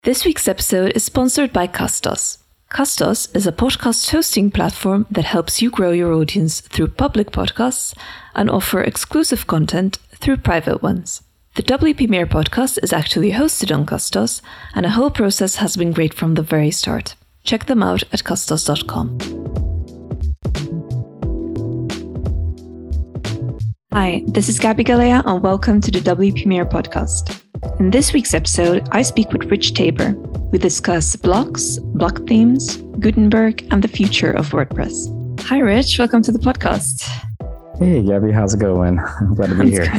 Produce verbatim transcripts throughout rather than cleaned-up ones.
This week's episode is sponsored by Castos. Castos is a podcast hosting platform that helps you grow your audience through public podcasts and offer exclusive content through private ones. The W P Mere podcast is actually hosted on Castos, and the whole process has been great from the very start. Check them out at castos dot com. Hi, this is Gabby Galea, and welcome to the W P Mere podcast. In this week's episode, I speak with Rich Tabor. We discuss blocks, block themes, Gutenberg, and the future of WordPress. Hi, Rich. Welcome to the podcast. Hey, Gabby. How's it going? I'm glad to be here.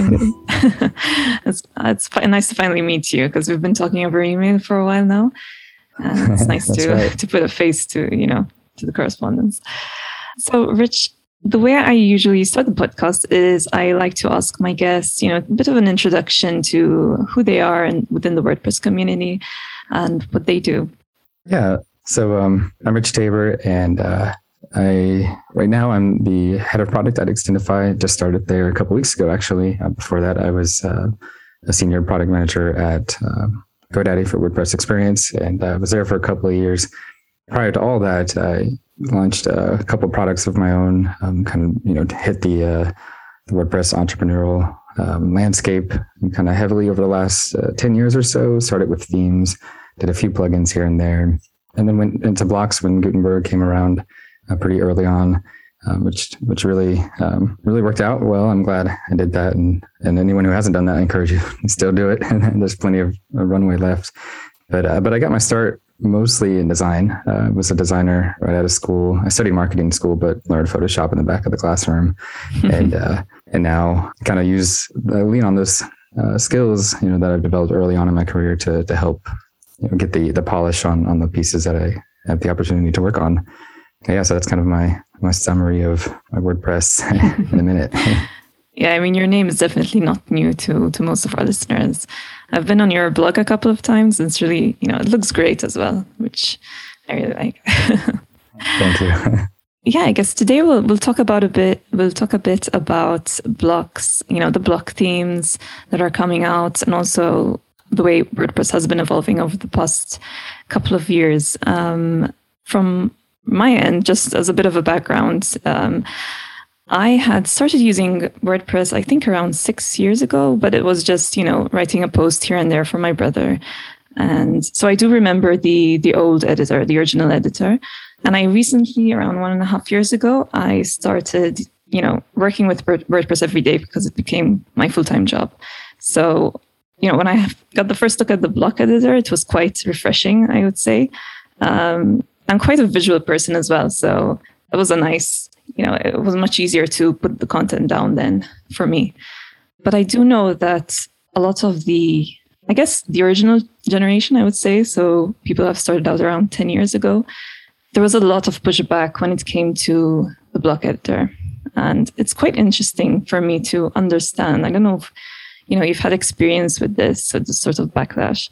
it's it's nice to finally meet you because we've been talking over email for a while now. And it's nice to right. to put a face to, you know, to the correspondence. So, Rich, the way I usually start the podcast is I like to ask my guests, you know, a bit of an introduction to who they are and within the WordPress community and what they do. Yeah. So um, I'm Rich Tabor, and uh, I right now I'm the head of product at Extendify. Just started there a couple weeks ago, actually. Uh, before that, I was uh, a senior product manager at uh, GoDaddy for WordPress Experience, and I was there for a couple of years. Prior to all that, I launched a couple of products of my own, um, kind of, you know, to hit the, uh, the WordPress entrepreneurial um, landscape kind of heavily over the last uh, ten years or so. Started with themes, did a few plugins here and there, and then went into blocks when Gutenberg came around uh, pretty early on, uh, which which really um, really worked out well. I'm glad I did that, and and anyone who hasn't done that, I encourage you to still do it. And there's plenty of runway left. But uh, but I got my start mostly in design. I uh, was a designer right out of school. I studied marketing in school, but learned Photoshop in the back of the classroom. and uh, and now kind of use, uh, lean on those uh, skills, you know, that I've developed early on in my career to to help, you know, get the the polish on on the pieces that I have the opportunity to work on. Yeah, so that's kind of my my summary of my WordPress in a minute. Yeah, I mean, your name is definitely not new to to most of our listeners. I've been on your blog a couple of times. And it's really, you know, it looks great as well, which I really like. Thank you. Yeah, I guess today we'll we'll talk about a bit. We'll talk a bit about blocks. You know, the block themes that are coming out, and also the way WordPress has been evolving over the past couple of years. Um, from my end, just as a bit of a background. Um, I had started using WordPress, I think around six years ago, but it was just, you know, writing a post here and there for my brother. And so I do remember the the old editor, the original editor. And I recently, around one and a half years ago, I started, you know, working with WordPress every day because it became my full-time job. So, you know, when I got the first look at the block editor, it was quite refreshing, I would say. Um, I'm quite a visual person as well. So it was a nice... You know, it was much easier to put the content down then for me. But I do know that a lot of the, I guess, the original generation, I would say, so people have started out around ten years ago, there was a lot of pushback when it came to the block editor. And it's quite interesting for me to understand. I don't know if, you know, you've had experience with this, so this sort of backlash.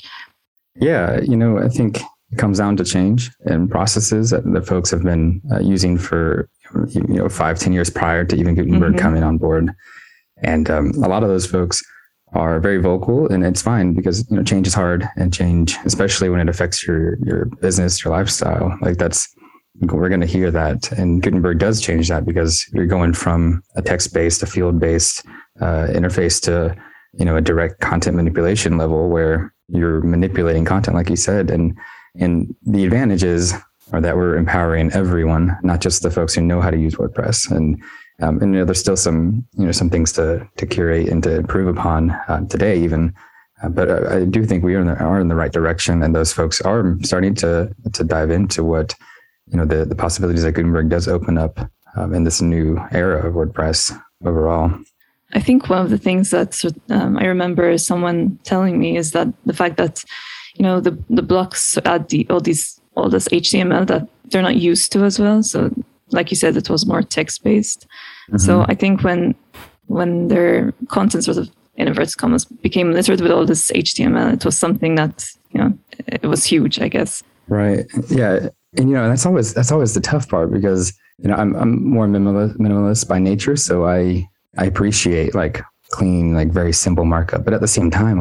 Yeah, you know, I think it comes down to change and processes that the folks have been uh, using for, you know, five, ten years prior to even Gutenberg mm-hmm. coming on board. And um, a lot of those folks are very vocal, and it's fine because, you know, change is hard, and change, especially when it affects your, your business, your lifestyle, like that's, we're going to hear that. And Gutenberg does change that because you're going from a text-based, a field-based uh, interface to, you know, a direct content manipulation level where you're manipulating content, like you said. And, and the advantages are that we're empowering everyone, not just the folks who know how to use WordPress. And um, and you know, there's still some you know some things to to curate and to improve upon uh, today, even. Uh, but I, I do think we are in the, are in the right direction, and those folks are starting to to dive into what you know the the possibilities that Gutenberg does open up um, in this new era of WordPress overall. I think one of the things that um, I remember someone telling me is that the fact that you know the the blocks add the all these all this H T M L that they're not used to as well. So like you said, it was more text-based. Mm-hmm. So I think when when their content sort of, in inverted commas, became littered with all this H T M L, it was something that, you know, it was huge, I guess. Right. Yeah. And, you know, that's always, that's always the tough part because, you know, I'm, I'm more minimalist, minimalist by nature. So I, I appreciate like clean, like very simple markup, but at the same time, like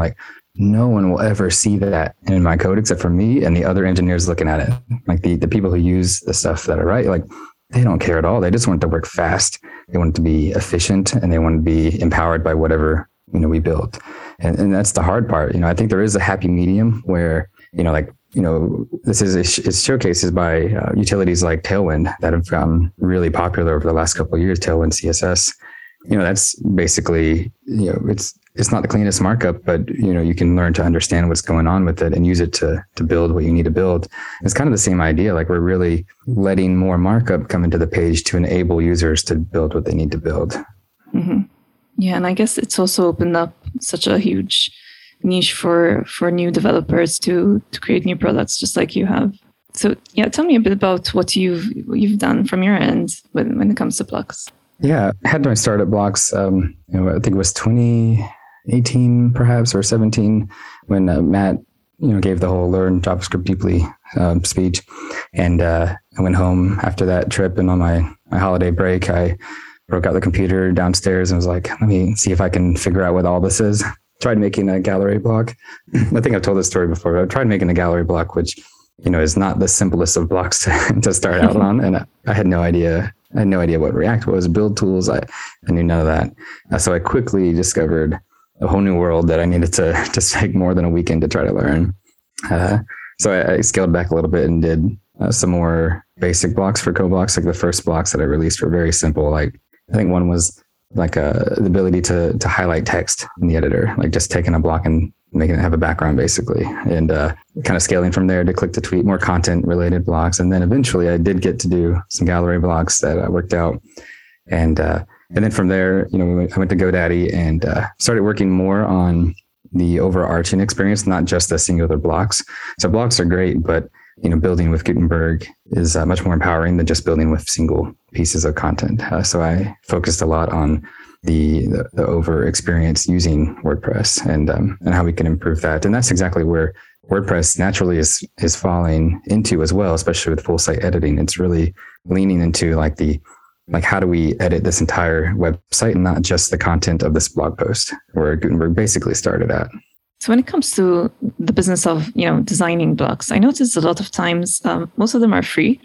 no one will ever see that in my code except for me and the other engineers looking at it. Like the, the people who use the stuff that I write, like they don't care at all. They just want it to work fast. They want it to be efficient, and they want to be empowered by whatever, you know, we build. And, and that's the hard part. You know, I think there is a happy medium where, you know, like, you know, this is, it's showcases by uh, utilities like Tailwind that have gotten really popular over the last couple of years, Tailwind C S S. You know, that's basically, you know, it's, it's not the cleanest markup, but, you know, you can learn to understand what's going on with it and use it to, to build what you need to build. It's kind of the same idea. Like we're really letting more markup come into the page to enable users to build what they need to build. Mm-hmm. Yeah. And I guess it's also opened up such a huge niche for, for new developers to, to create new products, just like you have. So yeah, tell me a bit about what you've, you've done from your end when, when it comes to Blocks. Yeah. I had my start at Blocks, um, you know, I think it was twenty eighteen perhaps, or seventeen, when uh, Matt, you know, gave the whole learn JavaScript deeply um, speech. And uh, I went home after that trip, and on my, my holiday break, I broke out the computer downstairs and was like, let me see if I can figure out what all this is. Tried making a gallery block. I think I've told this story before, but I tried making a gallery block, which, you know, is not the simplest of blocks to, to start out on. And I, I had no idea. I had no idea what React was, build tools. I, I knew none of that. Uh, so I quickly discovered a whole new world that I needed to just take more than a weekend to try to learn. Uh, so I, I scaled back a little bit and did uh, some more basic blocks for CoBlocks. Like the first blocks that I released were very simple. Like I think one was like uh, the ability to to highlight text in the editor, like just taking a block and making it have a background basically, and uh, kind of scaling from there to click to tweet, more content related blocks. And then eventually I did get to do some gallery blocks that uh, worked out. And uh, and then from there, you know, we went, I went to GoDaddy and uh, started working more on the overarching experience, not just the singular blocks. So blocks are great, but you know, building with Gutenberg is uh, much more empowering than just building with single pieces of content. Uh, so I focused a lot on the the, the over experience using WordPress and um, and how we can improve that. And that's exactly where WordPress naturally is is falling into as well, especially with full site editing. It's really leaning into like the like how do we edit this entire website and not just the content of this blog post, where Gutenberg basically started at. So when it comes to the business of, you know, designing blocks, I notice a lot of times um, most of them are free.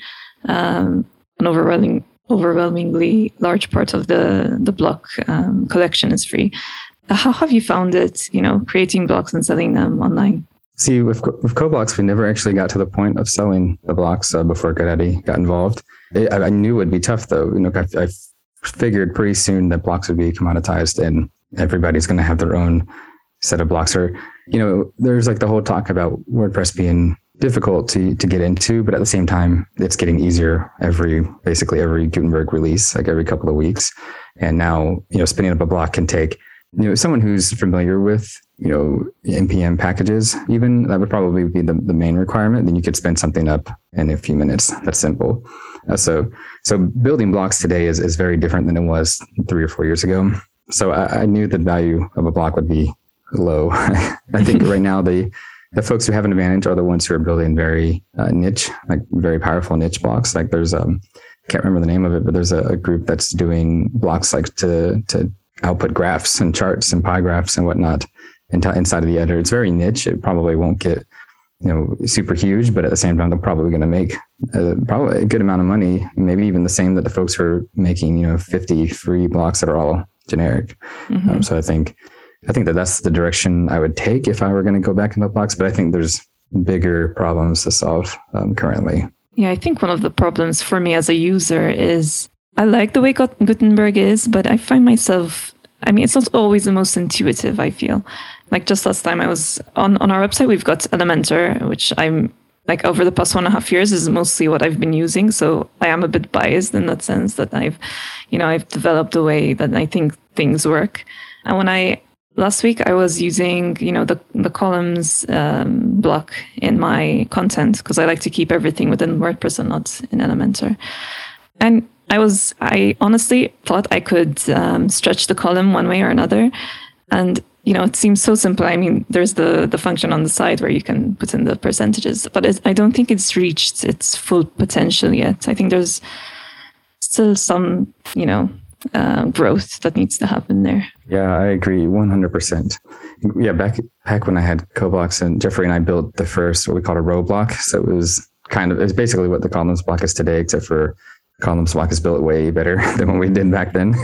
Um, an overwhelming, overwhelmingly large part of the the block um, collection is free. How have you found it, you know, creating blocks and selling them online? See, with with CoBlocks, we never actually got to the point of selling the blocks uh, before GoDaddy got involved. It, I, I knew it would be tough, though. You know, I, I figured pretty soon that blocks would be commoditized and everybody's going to have their own set of blocks. Or, you know, there's like the whole talk about WordPress being difficult to to get into, but at the same time, it's getting easier every basically every Gutenberg release, like every couple of weeks. And now, you know, spinning up a block can take, you know, someone who's familiar with, you know, N P M packages, even that would probably be the, the main requirement. Then you could spin something up in a few minutes. That's simple. Uh, so, so building blocks today is, is very different than it was three or four years ago. So I, I knew the value of a block would be low. I think right now the, the folks who have an advantage are the ones who are building very uh, niche, like very powerful niche blocks. Like there's, um, I can't remember the name of it, but there's a, a group that's doing blocks like to, to output graphs and charts and pie graphs and whatnot inside of the editor. It's very niche. It probably won't get, you know, super huge, but at the same time, they're probably going to make a, probably a good amount of money, maybe even the same that the folks who are making, you know, fifty free blocks that are all generic. Mm-hmm. Um, so I think, I think that that's the direction I would take if I were going to go back into blocks, but I think there's bigger problems to solve um, currently. Yeah, I think one of the problems for me as a user is I like the way Gutenberg is, but I find myself, I mean, it's not always the most intuitive, I feel. Like just last time I was on, on our website, we've got Elementor, which I'm like over the past one and a half years is mostly what I've been using. So I am a bit biased in that sense that I've, you know, I've developed a way that I think things work. And when I, last week I was using, you know, the, the columns um, block in my content because I like to keep everything within WordPress and not in Elementor. And I was, I honestly thought I could um, stretch the column one way or another. And, you know, it seems so simple. I mean, there's the, the function on the side where you can put in the percentages, but it, I don't think it's reached its full potential yet. I think there's still some, you know, uh, growth that needs to happen there. Yeah, I agree one hundred percent. Yeah, back back when I had CoBlocks, and Jeffrey and I built the first, what we called a row block. So it was kind of, it's basically what the columns block is today, except for columns block is built way better than what we did back then.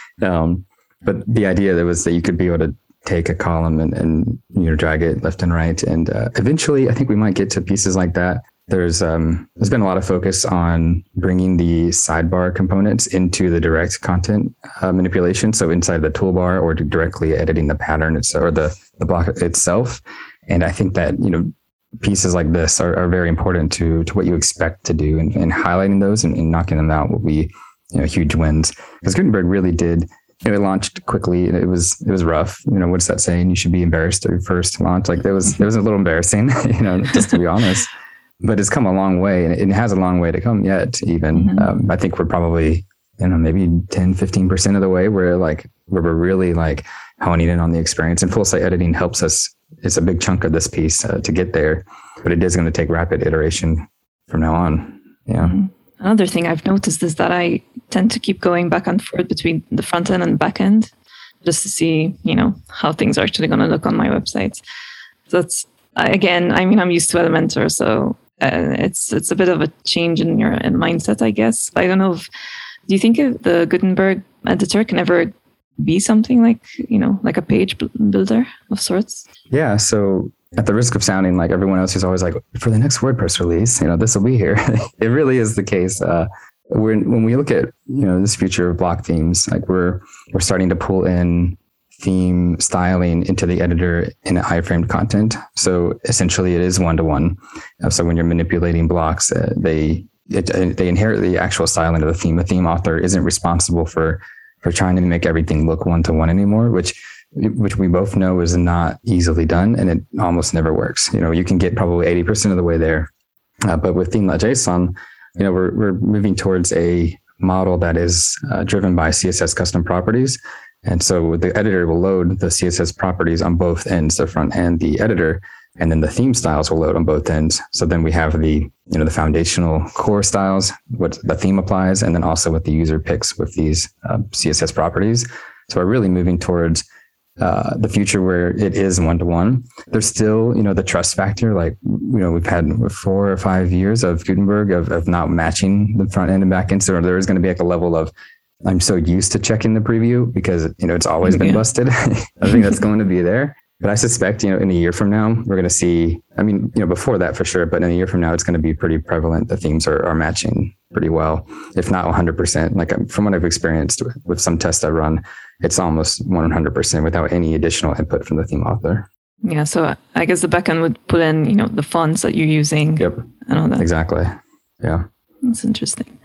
um, but the idea that was that you could be able to take a column and, and you know, drag it left and right. And uh, eventually, I think we might get to pieces like that. There's um, there's been a lot of focus on bringing the sidebar components into the direct content uh, manipulation. So inside the toolbar, or directly editing the pattern it's, or the, the block itself. And I think that, you know, pieces like this are, are very important to to what you expect to do, and, and highlighting those and, and knocking them out will be, you know, huge wins. Because Gutenberg really did, you know, it launched quickly and it was it was rough. You know, what's that saying? You should be embarrassed at your first launch. Like, it was it was a little embarrassing, you know, just to be honest. But it's come a long way, and it has a long way to come yet. Even mm-hmm. um, I think we're probably, you know, maybe ten, fifteen percent of the way where like where we're really like honing in on the experience. And full site editing helps us. It's a big chunk of this piece uh, to get there, but it is going to take rapid iteration from now on. Yeah. Mm-hmm. Another thing I've noticed is that I tend to keep going back and forth between the front end and the back end, just to see, you know, how things are actually going to look on my website. So it's, again, I mean, I'm used to Elementor, so uh, it's it's a bit of a change in your in mindset, I guess. I don't know if, do you think if the Gutenberg editor can ever be something like, you know, like a page builder of sorts? Yeah. So at the risk of sounding like everyone else who's always like, for the next WordPress release, you know, this will be here. It really is the case. Uh, when when we look at, you know, this future of block themes, like we're we're starting to pull in theme styling into the editor in iframed content. So essentially, it is one to one. So when you're manipulating blocks, uh, they it, they inherit the actual styling of the theme. The theme author isn't responsible for for trying to make everything look one to one anymore, which which we both know is not easily done, and it almost never works. You know, you can get probably eighty percent of the way there, uh, but with theme.json, you know, we're we're moving towards a model that is uh, driven by C S S custom properties. And so the editor will load the C S S properties on both ends, the front and the editor, and then the theme styles will load on both ends. So then we have the, you know, the foundational core styles, what the theme applies, and then also what the user picks with these uh, C S S properties. So we're really moving towards uh, the future where it is one-to-one. There's still, you know, the trust factor, like, you know, we've had four or five years of Gutenberg of, of not matching the front end and back end. So there is going to be like a level of, I'm so used to checking the preview because, you know, it's always been yeah. busted. I think that's going to be there. But I suspect, you know, in a year from now, we're going to see, I mean, you know, before that for sure, but in a year from now, it's going to be pretty prevalent. The themes are, are matching pretty well, if not one hundred percent. Like from what I've experienced with some tests I run, it's almost one hundred percent without any additional input from the theme author. Yeah. So I guess the backend would put in, you know, the fonts that you're using. Yep. And all that. Exactly. Yeah. That's interesting.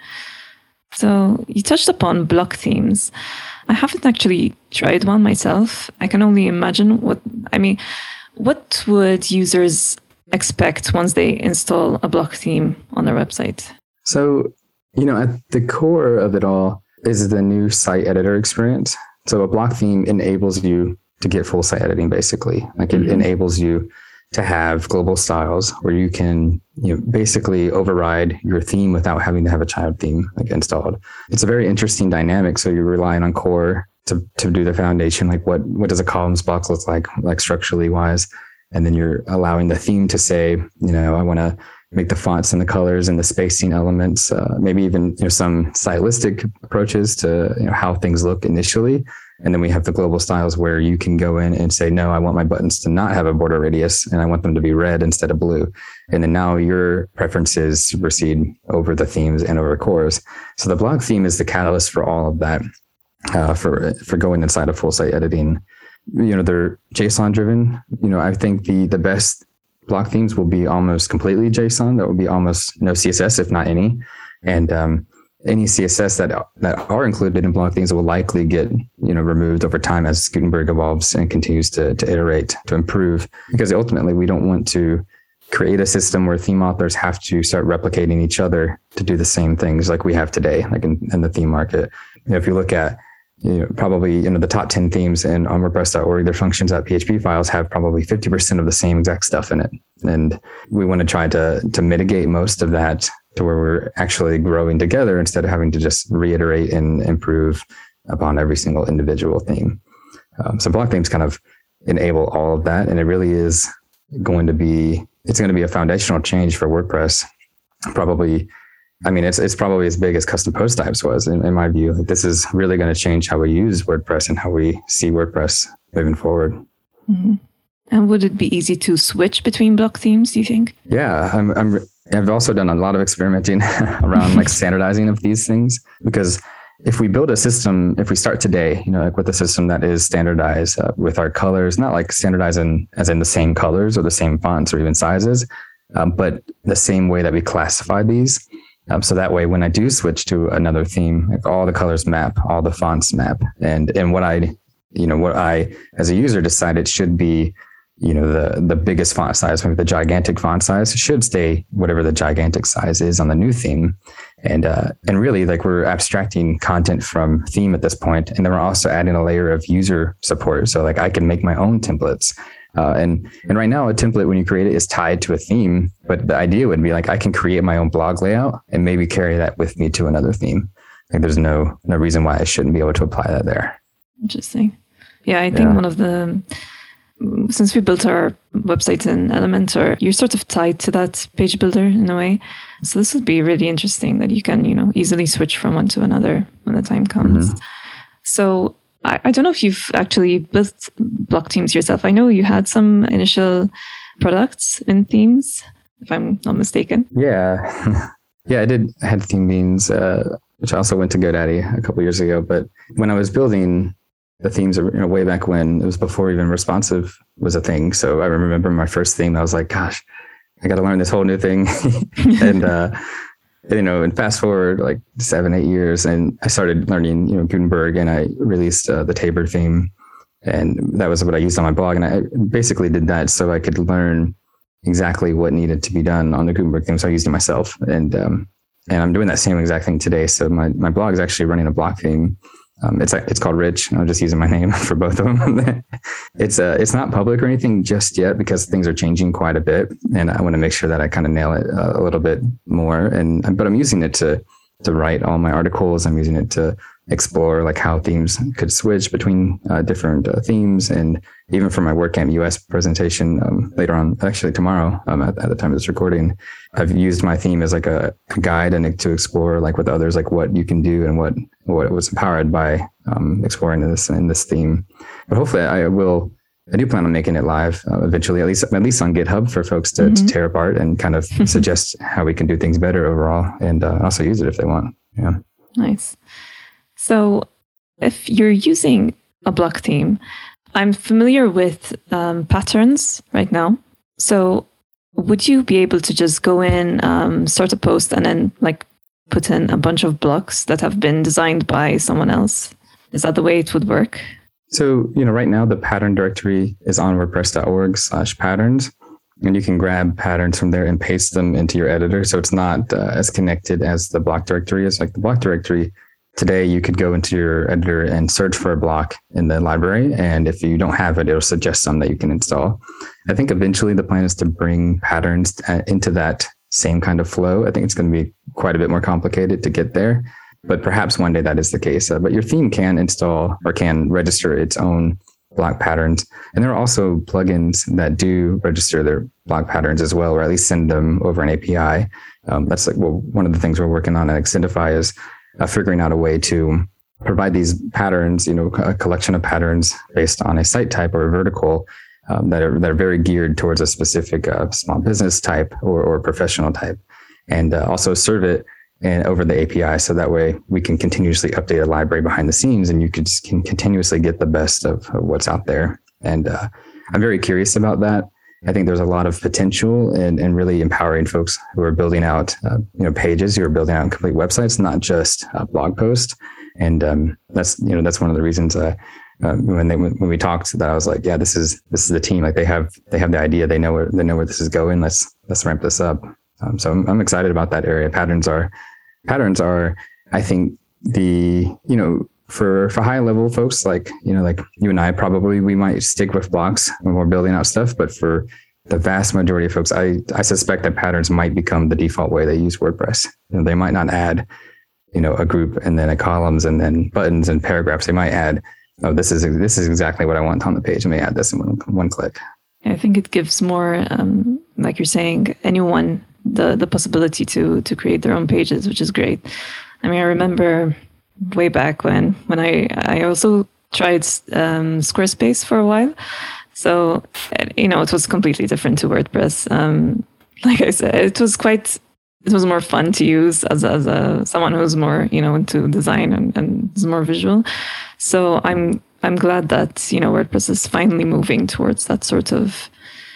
So you touched upon block themes. I haven't actually tried one myself. I can only imagine what, I mean, what would users expect once they install a block theme on their website? So, you know, at the core of it all is the new site editor experience. So a block theme enables you to get full site editing, basically. Like it mm-hmm. enables you to have global styles where you can, you know, basically override your theme without having to have a child theme like installed. It's a very interesting dynamic. So you're relying on core to, to do the foundation. Like what, what does a columns box look like, like structurally wise? And then you're allowing the theme to say, you know, I want to make the fonts and the colors and the spacing elements, uh, maybe even, you know, some stylistic approaches to, you know, how things look initially. And then we have the global styles where you can go in and say, no, I want my buttons to not have a border radius and I want them to be red instead of blue. And then now your preferences supersede over the themes and over the cores. So the block theme is the catalyst for all of that, uh, for, for going inside of full site editing. You know, they're JSON driven. You know, I think the, the best block themes will be almost completely JSON. That will be almost no C S S, if not any. And, um, any C S S that that are included in block themes will likely get, you know, removed over time as Gutenberg evolves and continues to to iterate, to improve. Because ultimately, we don't want to create a system where theme authors have to start replicating each other to do the same things like we have today, like in, in the theme market. You know, if you look at, you know, probably, you know, the top ten themes in on WordPress dot org, their functions.php files have probably fifty percent of the same exact stuff in it. And we want to try to to mitigate most of that to where we're actually growing together instead of having to just reiterate and improve upon every single individual theme. Um, so block themes kind of enable all of that. And it really is going to be, it's going to be a foundational change for WordPress. Probably, I mean, it's it's probably as big as custom post types was in, in my view. Like, this is really going to change how we use WordPress and how we see WordPress moving forward. Mm-hmm. And would it be easy to switch between block themes, do you think? Yeah, I'm, I'm, I've also done a lot of experimenting around like standardizing of these things, because if we build a system, if we start today, you know, like with a system that is standardized uh, with our colors, not like standardized in, as in the same colors or the same fonts or even sizes, um, but the same way that we classify these. Um, so that way, when I do switch to another theme, like all the colors map, all the fonts map, and and what I, you know, what I as a user decided should be, you know, the the biggest font size, maybe the gigantic font size, should stay whatever the gigantic size is on the new theme. And uh, and really, like, we're abstracting content from theme at this point, and then we're also adding a layer of user support. So like I can make my own templates. Uh, and and right now, a template, when you create it, is tied to a theme. But the idea would be like I can create my own blog layout and maybe carry that with me to another theme. Like there's no no reason why I shouldn't be able to apply that there. Interesting. Yeah, I think yeah. one of the since we built our websites in Elementor, you're sort of tied to that page builder in a way. So this would be really interesting that you can, you know, easily switch from one to another when the time comes. Mm-hmm. So I, I don't know if you've actually built block themes yourself. I know you had some initial products in themes, if I'm not mistaken. Yeah. yeah, I did. I had theme beans, uh, which I also went to GoDaddy a couple of years ago. But when I was building the themes, you know, way back when, it was before even responsive was a thing. So I remember my first theme, I was like, gosh, I got to learn this whole new thing. and, uh, you know, and fast forward like seven, eight years, and I started learning, you know, Gutenberg, and I released uh, the Tabor theme, and that was what I used on my blog. And I basically did that so I could learn exactly what needed to be done on the Gutenberg theme. So I used it myself, and, um, and I'm doing that same exact thing today. So my, my blog is actually running a block theme. Um, it's it's called Rich. I'm just using my name for both of them. it's uh, it's not public or anything just yet, because things are changing quite a bit, and I want to make sure that I kind of nail it uh, a little bit more. And but I'm using it to to write all my articles. I'm using it to explore like how themes could switch between uh, different uh, themes, and even for my WordCamp U S presentation um, later on, actually tomorrow, um, at, at the time of this recording, I've used my theme as like a, a guide and to explore like with others, like what you can do and what what was empowered by um, exploring this in this theme. But hopefully, I will. I do plan on making it live uh, eventually, at least at least on GitHub, for folks to, mm-hmm. to tear apart and kind of suggest how we can do things better overall, and uh, also use it if they want. Yeah. Nice. So if you're using a block theme, I'm familiar with um, patterns right now. So would you be able to just go in, um, start a post, and then like put in a bunch of blocks that have been designed by someone else? Is that the way it would work? So, you know, right now the pattern directory is on wordpress.org slash patterns, and you can grab patterns from there and paste them into your editor. So it's not uh, as connected as the block directory is. Like the block directory today, you could go into your editor and search for a block in the library. And if you don't have it, it'll suggest some that you can install. I think eventually the plan is to bring patterns into that same kind of flow. I think it's going to be quite a bit more complicated to get there, but perhaps one day that is the case. Uh, but your theme can install or can register its own block patterns. And there are also plugins that do register their block patterns as well, or at least send them over an A P I. Um, that's like, well, one of the things we're working on at Extendify is uh, figuring out a way to provide these patterns, you know, a collection of patterns based on a site type or a vertical um, that are that are very geared towards a specific uh, small business type or, or professional type, and uh, also serve it and over the A P I. So that way we can continuously update a library behind the scenes, and you could just can continuously get the best of, of what's out there. And uh, I'm very curious about that. I think there's a lot of potential and, and really empowering folks who are building out, uh, you know, pages, who are building out complete websites, not just a blog post. And um, that's, you know, that's one of the reasons uh, uh, when they, when we talked that I was like, yeah, this is, this is the team. Like they have, they have the idea. They know where, they know where this is going. Let's, let's ramp this up. Um, so I'm, I'm excited about that area. Patterns are, patterns are, I think the, you know, for, for high level folks, like, you know, like you and I, probably we might stick with blocks when we're building out stuff, but for the vast majority of folks, I, I suspect that patterns might become the default way they use WordPress. You know, they might not add, you know, a group and then a columns and then buttons and paragraphs. They might add oh, this is this is exactly what I want on the page. Let me add this in one, one click. I think it gives more, um, like you're saying, anyone the the possibility to to create their own pages, which is great. I mean, I remember way back when when I I also tried um, Squarespace for a while. So, you know, it was completely different to WordPress. Um, like I said, it was quite, it was more fun to use as, as a, someone who's more, you know, into design and, and is more visual. So I'm, I'm glad that, you know, WordPress is finally moving towards that sort of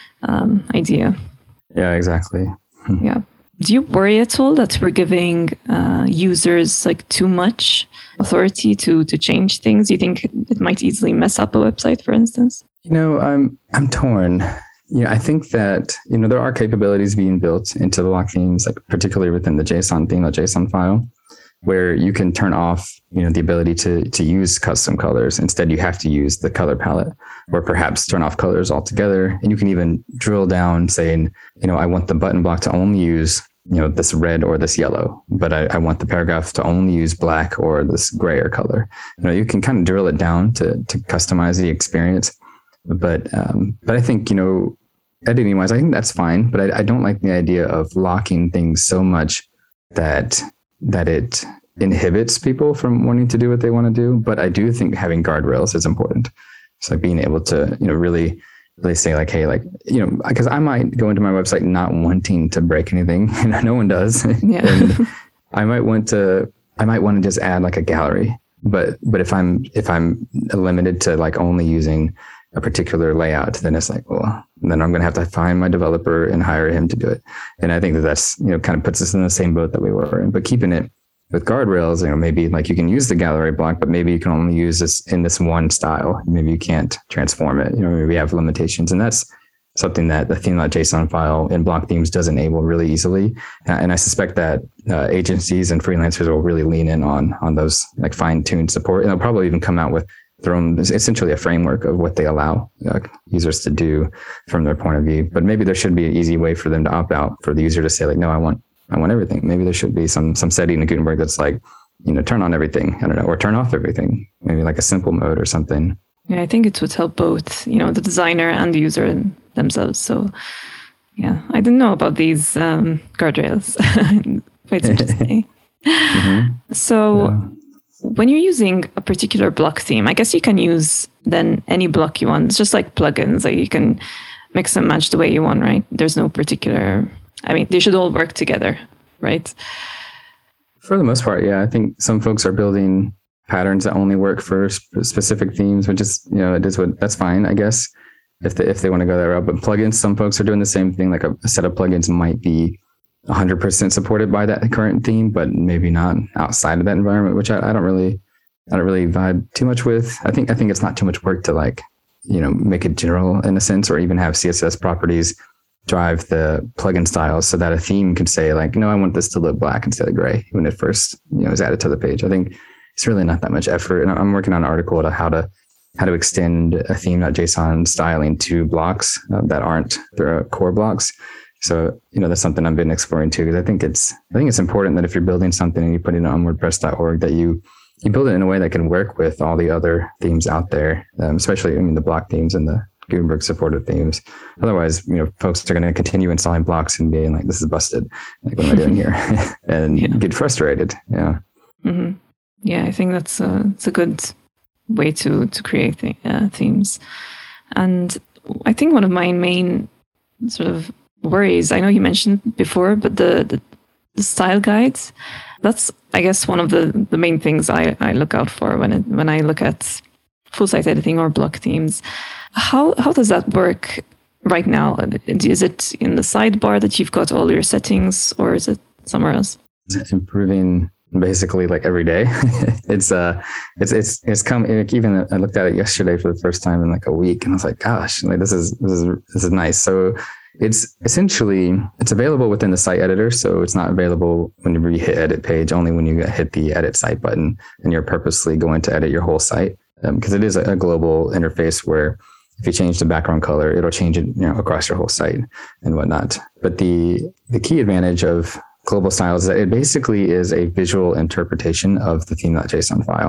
um, idea. Yeah, exactly. Yeah. Do you worry at all that we're giving uh, users like too much authority to to change things? Do you think it might easily mess up a website, for instance? You know, I'm I'm torn. You know, I think that, you know, there are capabilities being built into the block themes, like particularly within the JSON theme, the JSON file, where you can turn off, you know, the ability to to use custom colors. Instead, you have to use the color palette, or perhaps turn off colors altogether. And you can even drill down saying, you know, I want the button block to only use, you know, this red or this yellow, but I, I want the paragraph to only use black or this grayer color. You know, you can kind of drill it down to to customize the experience. But um, but I think, you know, editing wise, I think that's fine. But I, I don't like the idea of locking things so much that that it inhibits people from wanting to do what they want to do. But I do think having guardrails is important. So like being able to, you know, really, really say like, hey, like, you know, because I might go into my website not wanting to break anything, and no one does. Yeah. And I might want to, I might want to just add like a gallery. But but if I'm if I'm limited to like only using a particular layout, then it's like, well, then I'm going to have to find my developer and hire him to do it. And I think that that's, you know, kind of puts us in the same boat that we were in. But keeping it with guardrails, you know, maybe like you can use the gallery block, but maybe you can only use this in this one style. Maybe you can't transform it. You know, maybe we have limitations, and that's something that the theme.json file in block themes does enable really easily. And I suspect that uh, agencies and freelancers will really lean in on on those like fine-tuned support, and they'll probably even come out with their own, essentially a framework of what they allow uh, users to do from their point of view. But maybe there should be an easy way for them to opt out, for the user to say like, no, I want, I want everything. Maybe there should be some, some setting in Gutenberg that's like, you know, turn on everything. I don't know, or turn off everything. Maybe like a simple mode or something. Yeah, I think it would help both, you know, the designer and the user themselves. So yeah, I didn't know about these um, guardrails. Quite interesting. Mm-hmm. So. Yeah. When you're using a particular block theme, I guess you can use then any block you want. It's just like plugins, like you can mix and match the way you want, right? There's no particular, I mean, they should all work together, right? For the most part, yeah. I think some folks are building patterns that only work for sp- specific themes, which is, you know, it is what, that's fine, I guess, if they, if they want to go that route. But plugins, some folks are doing the same thing. Like a, a set of plugins might be one hundred percent supported by that current theme, but maybe not outside of that environment, which I, I don't really, I don't really vibe too much with. I think, I think it's not too much work to like, you know, make it general in a sense, or even have C S S properties drive the plugin styles so that a theme could say like, no, I want this to look black instead of gray when it first, you know, is added to the page. I think it's really not that much effort. And I'm working on an article on how to, how to extend a theme.json styling to blocks uh, that aren't their core blocks. So, you know, that's something I've been exploring too, because I think it's, I think it's important that if you're building something and you put it on WordPress dot org, that you, you build it in a way that can work with all the other themes out there, um, especially, I mean, the block themes and the Gutenberg supported themes. Otherwise, you know, folks are going to continue installing blocks and being like, this is busted. Like, what am I doing here? and yeah. get frustrated. Yeah. Mm-hmm. Yeah. I think that's a, it's a good way to, to create the, uh, themes. And I think one of my main sort of worries, I know you mentioned before, but the, the, the style guides, that's, I guess, one of the, the main things I, I look out for when it, when I look at full site editing or block themes. How how does that work right now? Is it in the sidebar that you've got all your settings, or is it somewhere else? It's improving basically like every day. it's uh it's it's it's come even I looked at it yesterday for the first time in like a week, and I was like, gosh, like this is this is this is nice. So it's essentially, it's available within the site editor. So it's not available when you hit edit page, only when you hit the edit site button and you're purposely going to edit your whole site. Because um, it is a, a global interface where if you change the background color, it'll change it, you know, across your whole site and whatnot. But the the key advantage of global styles is that it basically is a visual interpretation of the theme.json file.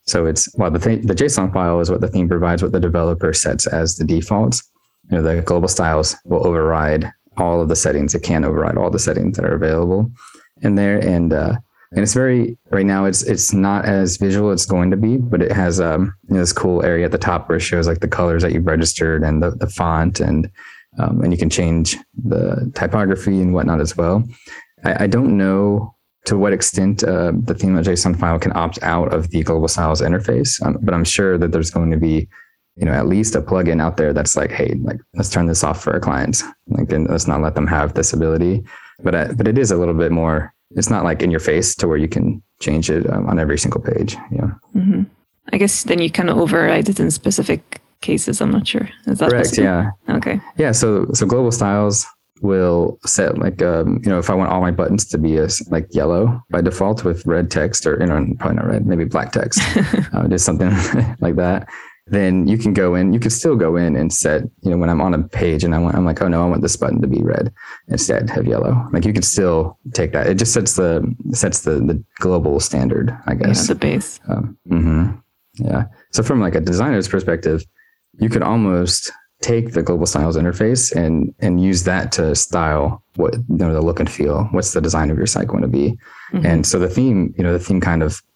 So it's, well, the, th- the JSON file is what the theme provides, what the developer sets as the defaults. You know, the global styles will override all of the settings. It can override all the settings that are available in there. And, uh, and it's very, right now it's, it's not as visual as it's going to be, but it has, um, you know, this cool area at the top where it shows like the colors that you've registered and the, the font, and, um, and you can change the typography and whatnot as well. I, I don't know to what extent, uh, the theme.json file can opt out of the global styles interface, um, but I'm sure that there's going to be, you know, at least a plugin out there that's like, hey, like, let's turn this off for our clients. Like, and let's not let them have this ability. But, uh, but it is a little bit more, it's not like in your face to where you can change it um, on every single page. Yeah. Mm-hmm. I guess then you can override it in specific cases. I'm not sure. Is that correct? Possible? Yeah. Okay. Yeah. So, so global styles will set like, um, you know, if I want all my buttons to be as like yellow by default with red text, or, you know, probably not red, maybe black text, uh, just something like that. Then you can go in, you can still go in and set, you know, when I'm on a page and I want, I'm like, oh no, I want this button to be red instead of yellow. Like you can still take that. It just sets the, sets the, the global standard, I guess. Yeah, the base. Um, mm-hmm. Yeah. So from like a designer's perspective, you could almost take the global styles interface and, and use that to style what, you know, the look and feel. What's the design of your site going to be? Mm-hmm. And so the theme, you know, the theme kind of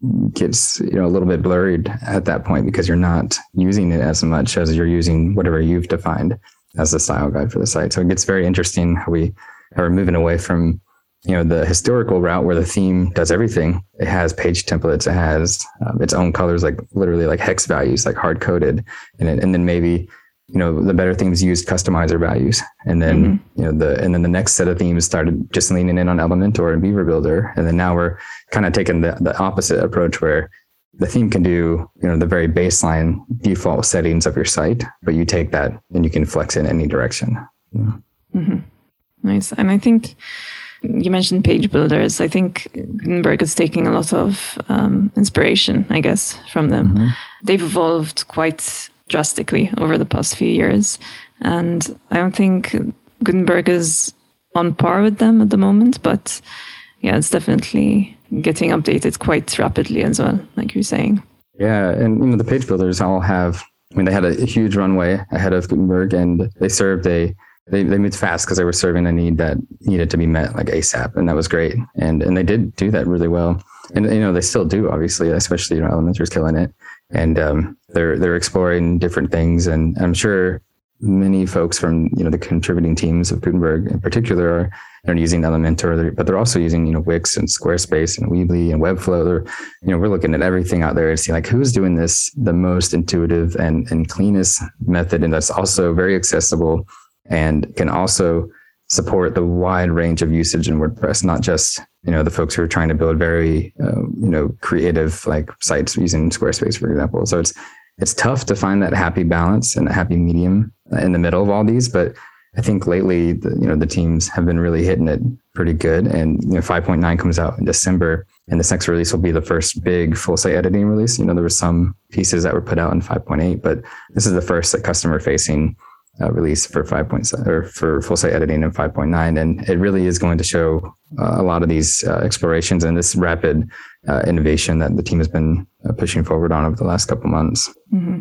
gets, you know, a little bit blurred at that point because you're not using it as much as you're using whatever you've defined as the style guide for the site. So it gets very interesting how we are moving away from, you know, the historical route where the theme does everything. It has page templates. It has um, its own colors, like literally like hex values, like hard coded. And, it, and then maybe, you know, the better themes used customizer values. And then, mm-hmm. you know, the, and then the next set of themes started just leaning in on Elementor and Beaver Builder. And then now we're kind of taking the, the opposite approach where the theme can do, you know, the very baseline default settings of your site, but you take that and you can flex in any direction. Yeah. Mm-hmm. Nice. And I think you mentioned page builders. I think Gutenberg is taking a lot of um, inspiration, I guess, from them. Mm-hmm. They've evolved quite drastically over the past few years. And I don't think Gutenberg is on par with them at the moment, but yeah, it's definitely getting updated quite rapidly as well, like you're saying. Yeah, and you know, the page builders all have, I mean, they had a huge runway ahead of Gutenberg, and they served a, they, they moved fast because they were serving a need that needed to be met like ASAP, and that was great. And and they did do that really well. And, you know, they still do, obviously, especially, you know, Elementor's killing it. And um, they're they're exploring different things, and I'm sure many folks from, you know, the contributing teams of Gutenberg in particular are, are using Elementor, but they're also using, you know, Wix and Squarespace and Weebly and Webflow. They're, you know, we're looking at everything out there and see like who's doing this the most intuitive and and cleanest method, and that's also very accessible and can also support the wide range of usage in WordPress, not just, you know, the folks who are trying to build very, uh, you know, creative like sites using Squarespace, for example. So it's, it's tough to find that happy balance and a happy medium in the middle of all these. But I think lately, the, you know, the teams have been really hitting it pretty good. And, you know, five point nine comes out in December, and this next release will be the first big full site editing release. You know, there were some pieces that were put out in five point eight, but this is the first like, customer facing Uh, release for five point seven or for full site editing in five point nine, and it really is going to show uh, a lot of these uh, explorations and this rapid uh, innovation that the team has been uh, pushing forward on over the last couple months. Mm-hmm.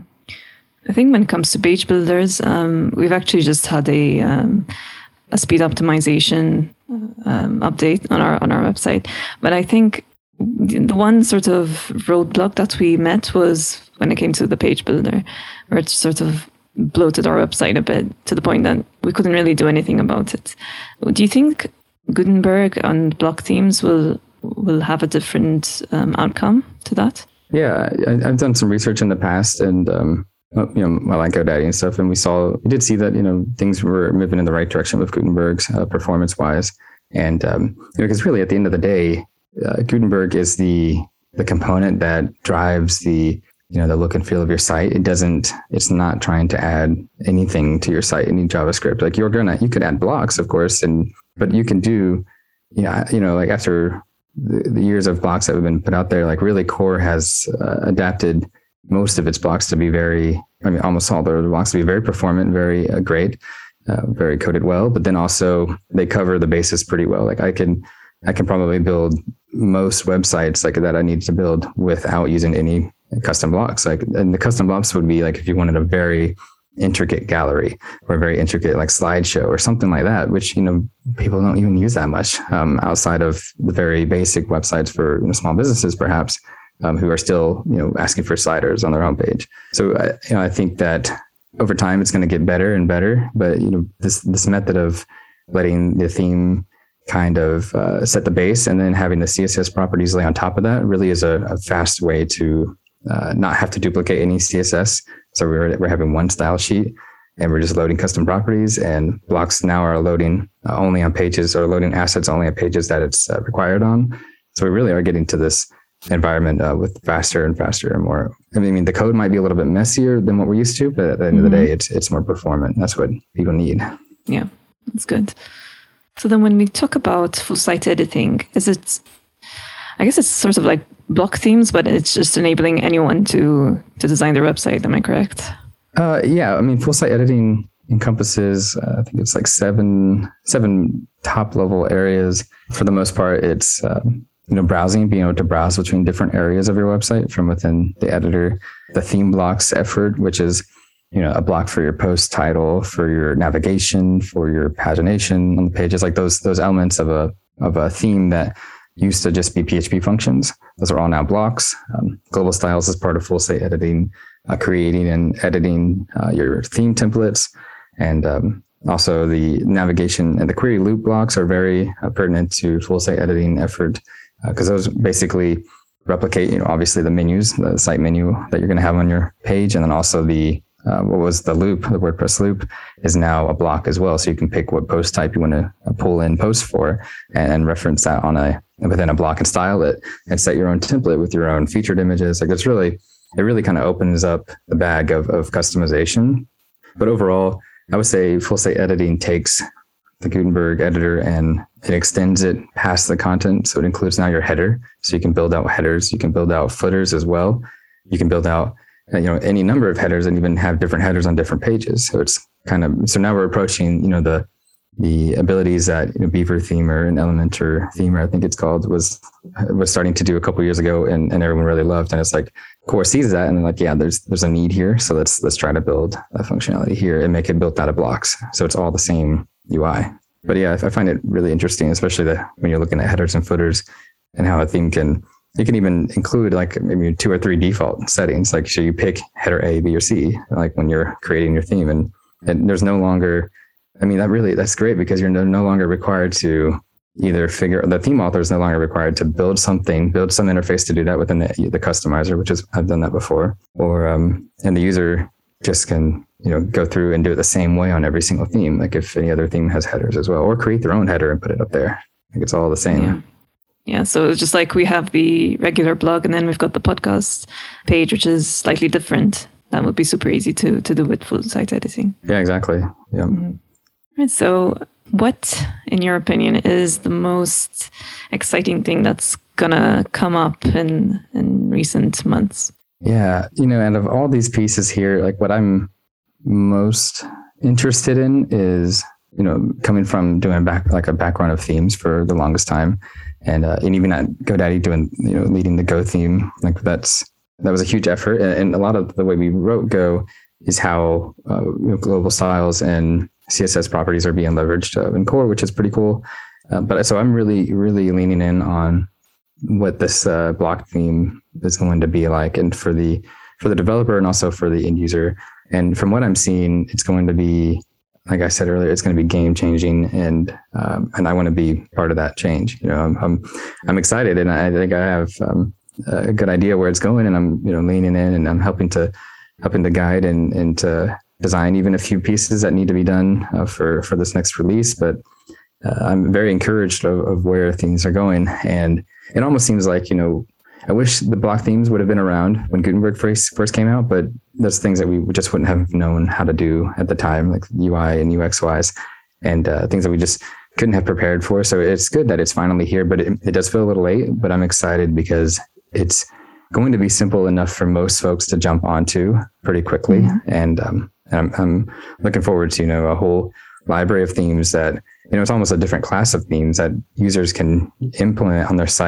I think when it comes to page builders, um, we've actually just had a um, a speed optimization um, update on our on our website, but I think the one sort of roadblock that we met was when it came to the page builder, where it's sort of bloated our website a bit to the point that we couldn't really do anything about it. Do you think Gutenberg and block themes will will have a different um, outcome to that? Yeah, I, I've done some research in the past, and um, you know, I like GoDaddy and stuff, and we saw we did see that, you know, things were moving in the right direction with Gutenberg's uh, performance wise, and um, you know, because really at the end of the day, uh, Gutenberg is the the component that drives the, you know, the look and feel of your site. It doesn't, it's not trying to add anything to your site, any JavaScript. Like you're gonna, you could add blocks, of course, and, but you can do, you know, you know, like after the, the years of blocks that have been put out there, like really Core has uh, adapted most of its blocks to be very, I mean, almost all the blocks to be very performant, very uh, great, uh, very coded well, but then also they cover the basis pretty well. Like I can, I can probably build most websites like that I need to build without using any custom blocks. Like, and the custom blocks would be like if you wanted a very intricate gallery or a very intricate like slideshow or something like that, which, you know, people don't even use that much um, outside of the very basic websites for, you know, small businesses, perhaps, um, who are still, you know, asking for sliders on their homepage. So, I, you know, I think that over time it's going to get better and better. But, you know, this this method of letting the theme kind of uh, set the base and then having the C S S properties lay on top of that really is a, a fast way to uh, not have to duplicate any C S S. So we're we're having one style sheet and we're just loading custom properties, and blocks now are loading uh, only on pages, or loading assets only on pages that it's uh, required on. So we really are getting to this environment uh, with faster and faster and more. I mean, the code might be a little bit messier than what we're used to, but at the end mm-hmm. of the day, it's it's more performant. That's what people need. Yeah, that's good. So then when we talk about full site editing, is it, I guess it's sort of like block themes, but it's just enabling anyone to to design their website. Am I correct? Uh, yeah, I mean, full site editing encompasses, uh, I think it's like seven seven top level areas. For the most part, it's um, you know, browsing, being able to browse between different areas of your website from within the editor. The theme blocks effort, which is, you know, a block for your post title, for your navigation, for your pagination on the pages, like those those elements of a of a theme that used to just be P H P functions. Those are all now blocks. Um, global styles is part of full site editing, uh, creating and editing uh, your theme templates, and um, also the navigation and the query loop blocks are very uh, pertinent to full site editing effort, because uh, those basically replicate, you know, obviously the menus, the site menu that you're going to have on your page, and then also the Uh, what was the loop, the WordPress loop, is now a block as well. So you can pick what post type you want to pull in posts for and, and reference that on a within a block and style it and set your own template with your own featured images. Like it's really, it really kind of opens up the bag of, of customization. But overall, I would say full site editing takes the Gutenberg editor and it extends it past the content. So it includes now your header. So you can build out headers. You can build out footers as well. You can build out you know, any number of headers and even have different headers on different pages. So it's kind of, so now we're approaching, you know, the, the abilities that, you know, Beaver Themer and Elementor Themer, I think it's called, was, was starting to do a couple of years ago, and, and everyone really loved. And it's like, Core sees that and they're like, yeah, there's, there's a need here. So let's, let's try to build that functionality here and make it built out of blocks. So it's all the same U I. But yeah, I find it really interesting, especially the, when you're looking at headers and footers and how a theme can, you can even include like maybe two or three default settings. Like, so you pick header A, B, or C, like when you're creating your theme, and, and there's no longer, I mean, that really, that's great because you're no, no longer required to either figure, the theme author is no longer required to build something, build some interface to do that within the, the customizer, which is, I've done that before. Or, um, and the user just can, you know, go through and do it the same way on every single theme. Like if any other theme has headers as well, or create their own header and put it up there. Like it's all the same. Yeah. Yeah, so it's just like we have the regular blog and then we've got the podcast page, which is slightly different. That would be super easy to to do with full site editing. Yeah, exactly. Yeah. Mm-hmm. Right, so what, in your opinion, is the most exciting thing that's gonna come up in, in recent months? Yeah, you know, and of all these pieces here, like what I'm most interested in is, you know, coming from doing back like a background of themes for the longest time. And uh, and even at GoDaddy doing, you know, leading the Go theme, like that's, that was a huge effort. And, and a lot of the way we wrote Go is how uh, you know, global styles and C S S properties are being leveraged uh, in Core, which is pretty cool. Uh, but so I'm really, really leaning in on what this uh, block theme is going to be like, and for the, for the developer and also for the end user. And from what I'm seeing, it's going to be, like I said earlier, it's going to be game changing, and um, and I want to be part of that change. You know, I'm I'm, I'm excited, and I think I have um, a good idea where it's going, and I'm you know leaning in, and I'm helping to helping to guide and and to design even a few pieces that need to be done uh, for for this next release. But uh, I'm very encouraged of, of where things are going, and it almost seems like, you know, I wish the block themes would have been around when Gutenberg first first came out, but those things that we just wouldn't have known how to do at the time, like U I and U X wise, and uh, things that we just couldn't have prepared for. So it's good that it's finally here, but it, it does feel a little late. But I'm excited because it's going to be simple enough for most folks to jump onto pretty quickly, mm-hmm. and um, and I'm, I'm looking forward to, you know, a whole library of themes that, you know, it's almost a different class of themes that users can implement on their site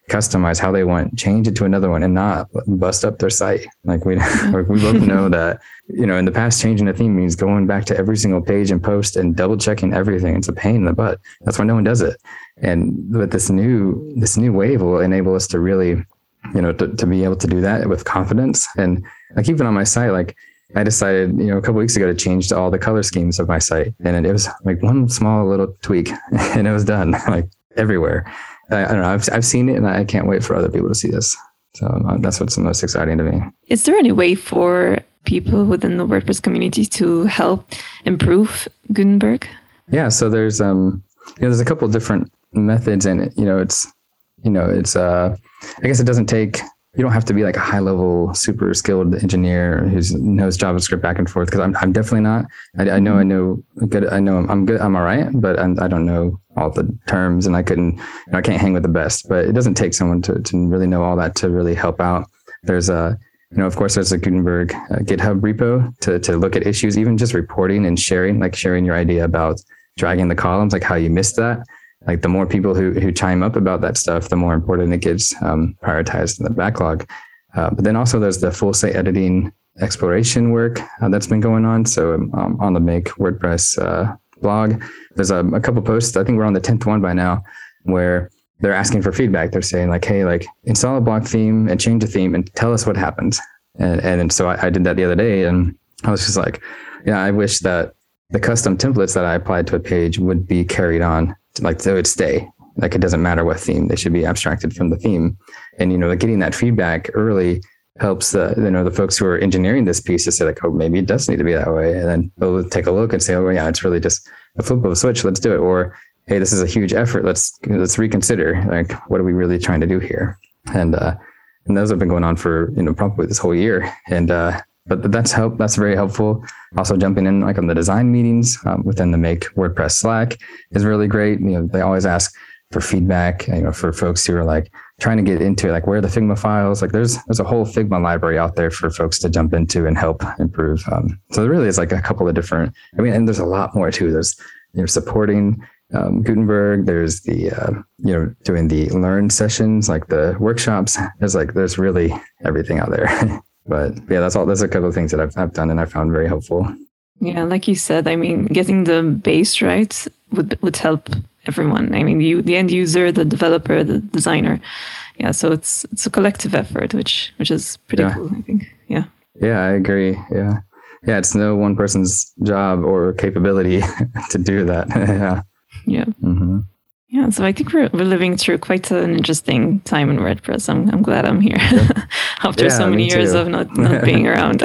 customize how they want, change it to another one, and not bust up their site. Like we, we both know that, you know, in the past, changing a theme means going back to every single page and post and double checking everything. It's a pain in the butt. That's why no one does it. And with this new, this new wave will enable us to really, you know, to, to be able to do that with confidence. And like even on my site, like I decided, you know, a couple of weeks ago to change all the color schemes of my site. And it was like one small little tweak and it was done like everywhere. I, I don't know. I've, I've seen it and I can't wait for other people to see this. So uh, that's what's the most exciting to me. Is there any way for people within the WordPress community to help improve Gutenberg? Yeah. So there's, um, you know, there's a couple of different methods and, you know, it's, you know, it's, uh, I guess it doesn't take, you don't have to be like a high level, super skilled engineer who knows JavaScript back and forth. Cause I'm, I'm definitely not, I, I know, I know good. I know I'm, I'm good. I'm all right, but I'm, I don't know all the terms and I couldn't, you know, I can't hang with the best, but it doesn't take someone to, to really know all that to really help out. There's a, you know, of course there's a Gutenberg uh, GitHub repo to, to look at issues, even just reporting and sharing, like sharing your idea about dragging the columns, like how you missed that. Like the more people who who chime up about that stuff, the more important it gets um, prioritized in the backlog. Uh, but then also there's the full site editing exploration work uh, that's been going on. So um, on the Make WordPress uh, blog, there's a, a couple posts. I think we're on the tenth one by now, where they're asking for feedback. They're saying like, hey, like install a block theme and change a theme and tell us what happens. And and so I, I did that the other day, and I was just like, yeah, I wish that the custom templates that I applied to a page would be carried on. Like they would stay, like it doesn't matter what theme, they should be abstracted from the theme. And, you know, like getting that feedback early helps the, you know, the folks who are engineering this piece to say like, oh, maybe it does need to be that way. And then they'll take a look and say, oh yeah, it's really just a flip of a switch. Let's do it. Or, hey, this is a huge effort. Let's, let's reconsider. Like, what are we really trying to do here? And, uh, and those have been going on for, you know, probably this whole year. And, uh, But that's help. That's very helpful. Also jumping in like on the design meetings um, within the Make WordPress Slack is really great. You know, they always ask for feedback, you know, for folks who are like trying to get into it, like where are the Figma files? Like there's, there's a whole Figma library out there for folks to jump into and help improve. Um, so there really is like a couple of different, I mean, and there's a lot more too. There's, you know, supporting um, Gutenberg. There's the, uh, you know, doing the learn sessions, like the workshops. There's like, there's really everything out there. But yeah, that's all. That's a couple of things that I've, I've done and I found very helpful. Yeah, like you said, I mean, getting the base right would would help everyone. I mean, you, the end user, the developer, the designer. Yeah, so it's it's a collective effort, which which is pretty yeah. cool, I think. Yeah. Yeah, I agree. Yeah, yeah, it's no one person's job or capability to do that. yeah. Yeah. Mm-hmm. Yeah, so I think we're we're living through quite an interesting time in WordPress. I'm I'm glad I'm here after yeah, so many years too. of not, not being around.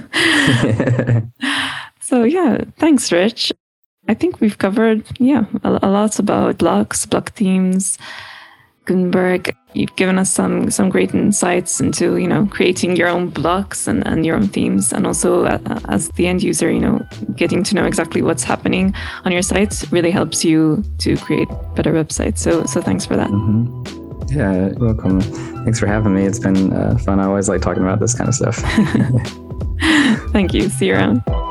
So yeah, thanks, Rich. I think we've covered yeah a, a lot about blocks, block themes, Gutenberg. You've given us some some great insights into you know creating your own blocks and, and your own themes, and also uh, as the end user, you know, getting to know exactly what's happening on your site really helps you to create better websites. So so thanks for that. Mm-hmm. Yeah, you're welcome. Thanks for having me. It's been uh, fun. I always like talking about this kind of stuff. Thank you. See you around.